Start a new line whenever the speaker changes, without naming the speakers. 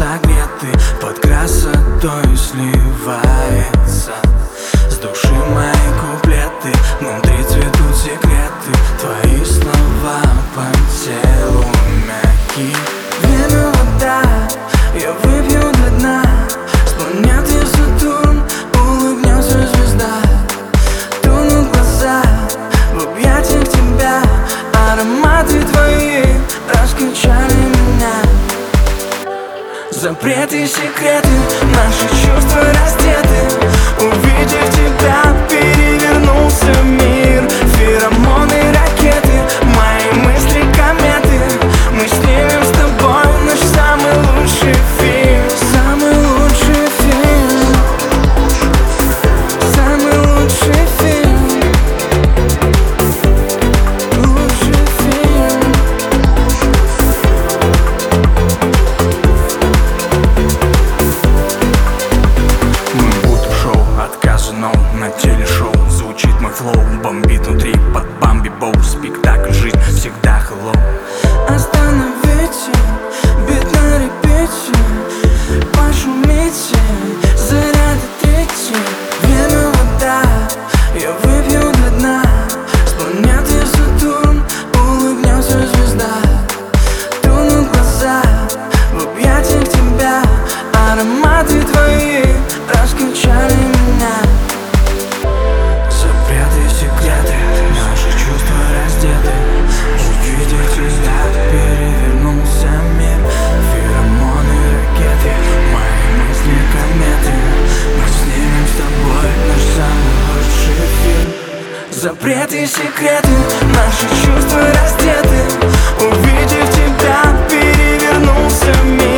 согреты, под красотой сливается с души мои куплеты. Внутри цветут секреты, твои слова по телу мягкие. Время вода, я выпью до дна. С планеты Сатурн улыбнется звезда. Тонут глаза в объятиях тебя. Ароматы твои раскачали меня. Запреты и секреты, наши чувства раздеты. Увидев тебя, перевернулся мир. Феромоны, ракеты, мои мысли кометы. Мы снимем с тобой наш самый лучший фильм. Самый лучший фильм. Самый лучший фильм. Лучший фильм. Мы будто шоу, отказано на телешоу. Звучит мой флоу, бомбит внутри под бамби-боу. Спектакль, жизнь всегда hello. Остановите, бит на репите. Пошумите, заряды третий. Время вода, я выпью до дна. С планеты Сатурн улыбнется звезда. Тонут глаза в объятиях тебя. Ароматы твои раскачали меня. Запреты и секреты, наши чувства раздеты. Увидев тебя, перевернулся мир. Феромоны, ракеты, мои мысли кометы. Мы снимем с тобой наш самый лучший фильм. Запреты и секреты, наши чувства раздеты. Увидев тебя, перевернулся мир.